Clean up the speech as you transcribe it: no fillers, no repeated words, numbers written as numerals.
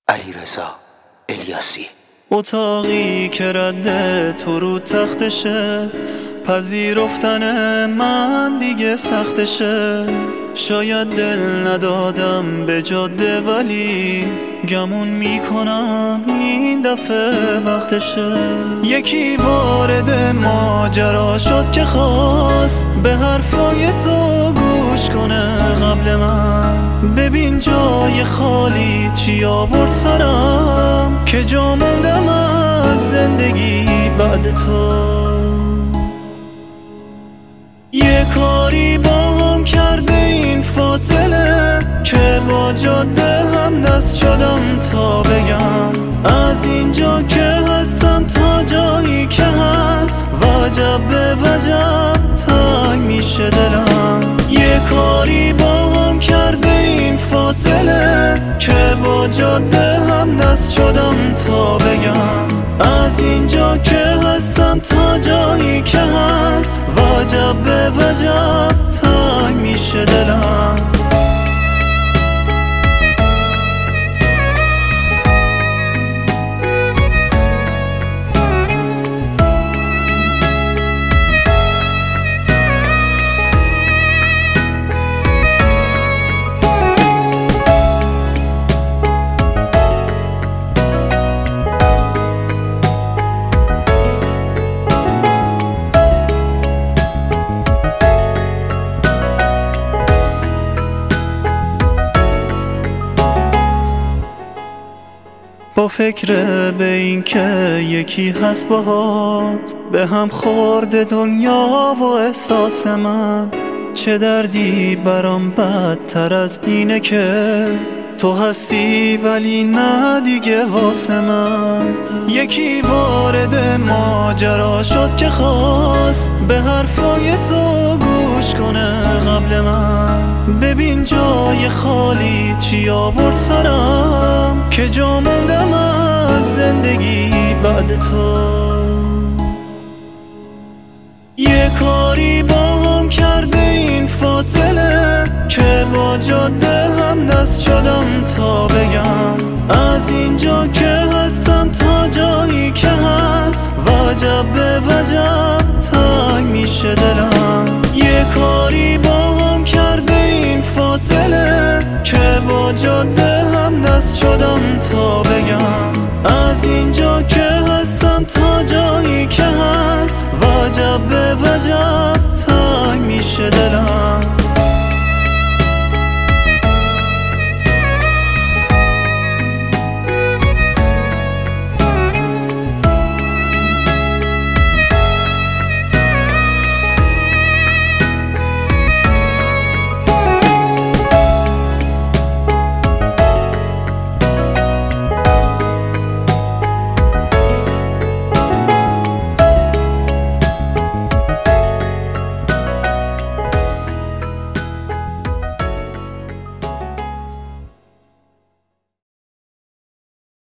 علیرضا الیاسی. اتاقی که رد تو رو تختشه، پذیرفتن من دیگه سختشه. شاید دل ندادم به جاده، ولی گمون میکنم این دفعه وقتشه. یکی وارد ماجرا شد که خواست به حرفای تو گوش کنه قبل من. ببین جای خالی چی آورد سرم، که جا موندم از زندگی بعد تو. یه کاری با هم کرده این فاصله، که با جاده هم دست شدم تا بگم از اینجا که هستم تا جایی که هست، وجب به وجب تنگ میشه دلم. یه کاری با هم کرده این فاصله، که با جاده هم دست شدم تا بگم از اینجا که هستم تا جایی که هست، وجب به وجب تنگ میشه دلم. با فکر به این که یکی هست باهات، به هم خورده دنیا و احساس من. چه دردی برام بدتر از اینه که تو هستی ولی نه دیگه واسه من. یکی وارد ماجرا شد که خواست به حرفای تو گوش کنه قبل من. ببین جای خالی چی آورد سرم، که جا موندم از زندگی بعد تو. یه کاری با هم کرده این فاصله، که با جاده هم دست شدم تا بگم از اینجا که هستم تا جایی که هست، وجب به وجب تنگ میشه دلم. یه کاری با هم کرده این فاصله، که با جاده هم دست شدم تا بگم از اینجا که هستم تا جایی که هست، وجب به وجب تنگ میشه دلم.